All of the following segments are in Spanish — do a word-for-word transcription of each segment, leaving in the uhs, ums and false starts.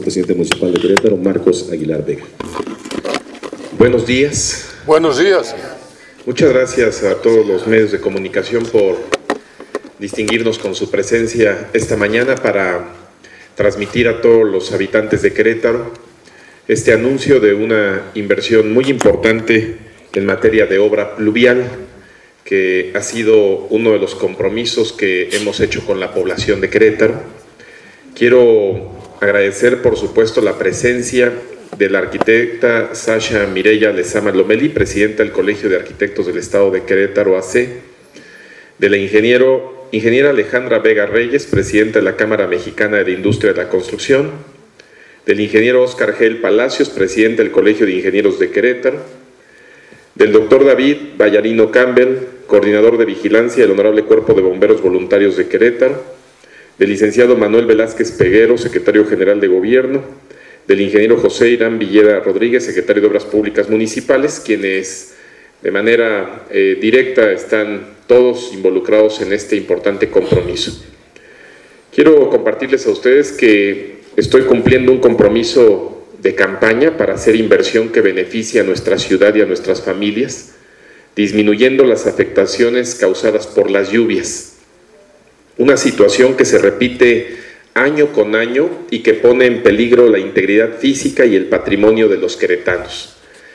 presidente municipal de Querétaro, Marcos Aguilar Vega. Buenos días. Buenos días. Muchas gracias a todos los medios de comunicación por distinguirnos con su presencia esta mañana para transmitir a todos los habitantes de Querétaro este anuncio de una inversión muy importante en materia de obra pluvial, que ha sido uno de los compromisos que hemos hecho con la población de Querétaro. Quiero agradecer, por supuesto, la presencia de la arquitecta Sasha Mireya Lezama Lomelí, presidenta del Colegio de Arquitectos del Estado de Querétaro, A C, de la ingeniero, ingeniera Alejandra Vega Reyes, presidenta de la Cámara Mexicana de la Industria de la Construcción, del ingeniero Óscar Gel Palacios, presidente del Colegio de Ingenieros de Querétaro, del doctor David Vallarino Campbell, coordinador de vigilancia del Honorable Cuerpo de Bomberos Voluntarios de Querétaro, del licenciado Manuel Velázquez Peguero, secretario general de Gobierno, del ingeniero José Irán Villeda Rodríguez, secretario de Obras Públicas Municipales, quienes de manera eh, directa están todos involucrados en este importante compromiso. Quiero compartirles a ustedes que estoy cumpliendo un compromiso de campaña para hacer inversión que beneficie a nuestra ciudad y a nuestras familias, disminuyendo las afectaciones causadas por las lluvias. Una situación que se repite año con año y que pone en peligro la integridad física y el patrimonio de los queretanos.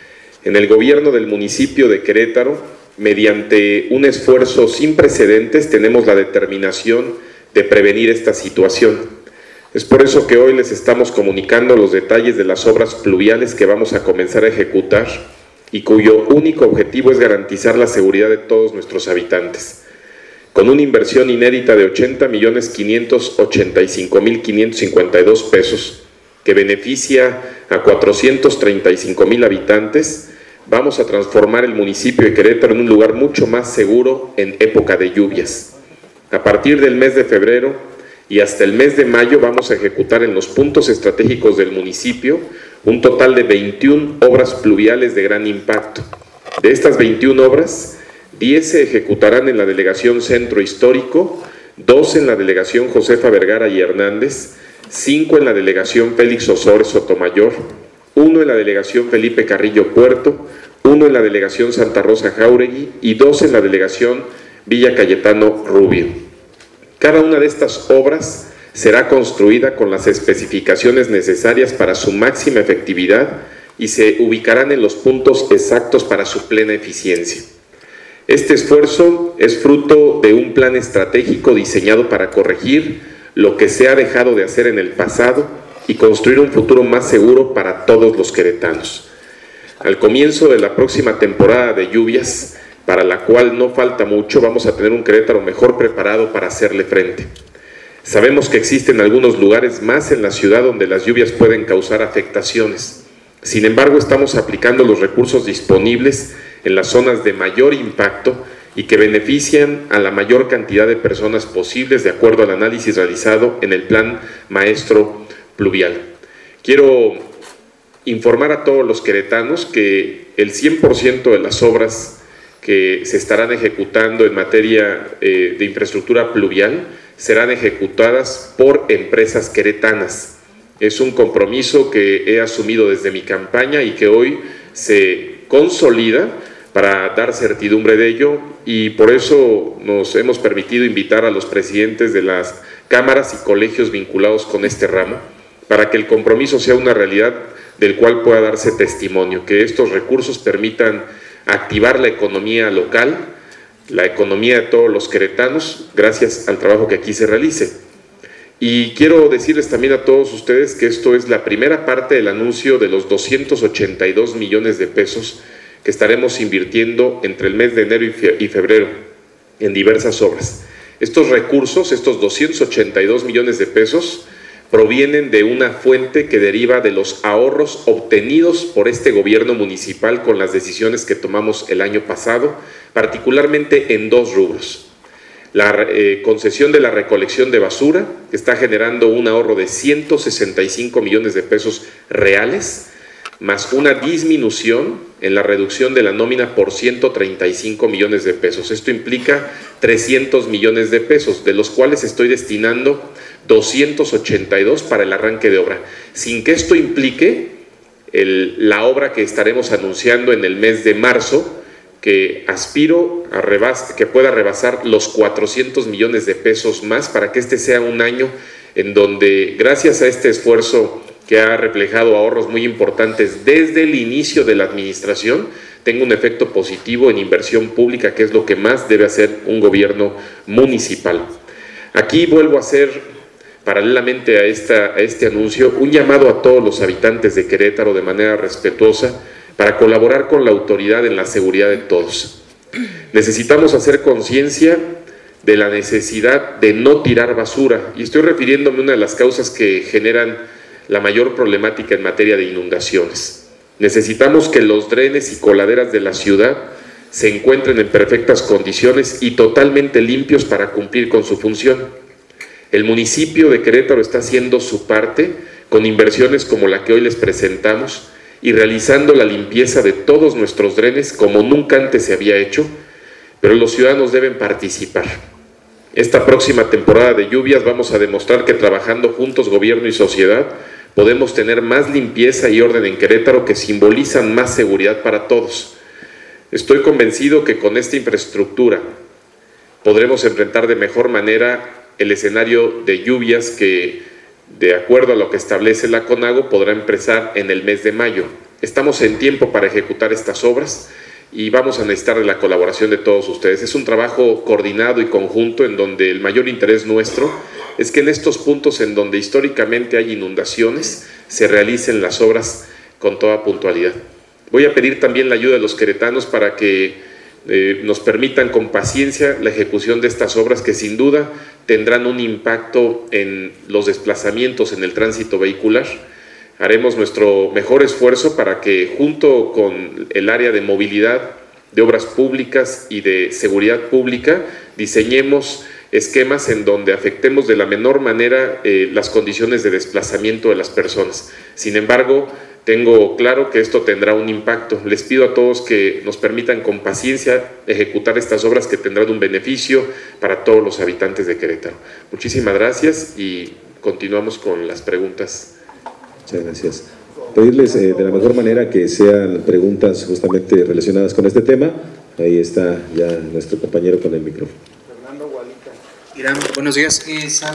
En el gobierno del municipio de Querétaro, mediante un esfuerzo sin precedentes, tenemos la determinación de prevenir esta situación. Es por eso que hoy les estamos comunicando los detalles de las obras pluviales que vamos a comenzar a ejecutar y cuyo único objetivo es garantizar la seguridad de todos nuestros habitantes. Con una inversión inédita de ochenta millones quinientos ochenta y cinco mil quinientos cincuenta y dos pesos, que beneficia a cuatrocientos treinta y cinco mil habitantes, vamos a transformar el municipio de Querétaro en un lugar mucho más seguro en época de lluvias. A partir del mes de febrero y hasta el mes de mayo vamos a ejecutar en los puntos estratégicos del municipio un total de veintiuna obras pluviales de gran impacto. De estas veintiuna obras, diez se ejecutarán en la Delegación Centro Histórico, dos en la Delegación Josefa Vergara y Hernández, cinco en la Delegación Félix Osores Sotomayor, uno en la Delegación Felipe Carrillo Puerto, uno en la Delegación Santa Rosa Jáuregui y dos en la Delegación Villa Cayetano Rubio. Cada una de estas obras será construida con las especificaciones necesarias para su máxima efectividad y se ubicarán en los puntos exactos para su plena eficiencia. Este esfuerzo es fruto de un plan estratégico diseñado para corregir lo que se ha dejado de hacer en el pasado y construir un futuro más seguro para todos los queretanos. Al comienzo de la próxima temporada de lluvias, para la cual no falta mucho, vamos a tener un Querétaro mejor preparado para hacerle frente. Sabemos que existen algunos lugares más en la ciudad donde las lluvias pueden causar afectaciones. Sin embargo, estamos aplicando los recursos disponibles en las zonas de mayor impacto y que benefician a la mayor cantidad de personas posibles de acuerdo al análisis realizado en el Plan Maestro Pluvial. Quiero informar a todos los queretanos que el cien por ciento de las obras que se estarán ejecutando en materia eh, de infraestructura pluvial serán ejecutadas por empresas queretanas. Es un compromiso que he asumido desde mi campaña y que hoy se consolida para dar certidumbre de ello, y por eso nos hemos permitido invitar a los presidentes de las cámaras y colegios vinculados con este ramo, para que el compromiso sea una realidad del cual pueda darse testimonio, que estos recursos permitan activar la economía local, la economía de todos los queretanos, gracias al trabajo que aquí se realice. Y quiero decirles también a todos ustedes que esto es la primera parte del anuncio de los doscientos ochenta y dos millones de pesos que estaremos invirtiendo entre el mes de enero y febrero en diversas obras. Estos recursos, estos doscientos ochenta y dos millones de pesos, provienen de una fuente que deriva de los ahorros obtenidos por este gobierno municipal con las decisiones que tomamos el año pasado, particularmente en dos rubros. La eh, concesión de la recolección de basura, que está generando un ahorro de ciento sesenta y cinco millones de pesos reales, más una disminución en la reducción de la nómina por ciento treinta y cinco millones de pesos. Esto implica trescientos millones de pesos, de los cuales estoy destinando doscientos ochenta y dos para el arranque de obra, sin que esto implique el, la obra que estaremos anunciando en el mes de marzo, que aspiro a rebas, que pueda rebasar los cuatrocientos millones de pesos más, para que este sea un año en donde, gracias a este esfuerzo que ha reflejado ahorros muy importantes desde el inicio de la administración, tenga un efecto positivo en inversión pública, que es lo que más debe hacer un gobierno municipal. Aquí vuelvo a hacer, paralelamente a, esta, a este anuncio, un llamado a todos los habitantes de Querétaro de manera respetuosa para colaborar con la autoridad en la seguridad de todos. Necesitamos hacer conciencia de la necesidad de no tirar basura, y estoy refiriéndome a una de las causas que generan la mayor problemática en materia de inundaciones. Necesitamos que los drenes y coladeras de la ciudad se encuentren en perfectas condiciones y totalmente limpios para cumplir con su función. El municipio de Querétaro está haciendo su parte con inversiones como la que hoy les presentamos y realizando la limpieza de todos nuestros drenes como nunca antes se había hecho, pero los ciudadanos deben participar. Esta próxima temporada de lluvias vamos a demostrar que trabajando juntos, gobierno y sociedad, podemos tener más limpieza y orden en Querétaro, que simbolizan más seguridad para todos. Estoy convencido que con esta infraestructura podremos enfrentar de mejor manera el escenario de lluvias que, de acuerdo a lo que establece la CONAGO, podrá empezar en el mes de mayo. Estamos en tiempo para ejecutar estas obras y vamos a necesitar de la colaboración de todos ustedes. Es un trabajo coordinado y conjunto, en donde el mayor interés nuestro es que en estos puntos en donde históricamente hay inundaciones se realicen las obras con toda puntualidad. Voy a pedir también la ayuda de los queretanos para que eh, nos permitan con paciencia la ejecución de estas obras, que sin duda tendrán un impacto en los desplazamientos en el tránsito vehicular. Haremos nuestro mejor esfuerzo para que, junto con el área de movilidad, de obras públicas y de seguridad pública, diseñemos esquemas en donde afectemos de la menor manera eh, las condiciones de desplazamiento de las personas. Sin embargo, tengo claro que esto tendrá un impacto. Les pido a todos que nos permitan con paciencia ejecutar estas obras, que tendrán un beneficio para todos los habitantes de Querétaro. Muchísimas gracias y continuamos con las preguntas. Muchas gracias. Pedirles eh, de la mejor manera que sean preguntas justamente relacionadas con este tema. Ahí está ya nuestro compañero con el micrófono. Irán, buenos días. Eh,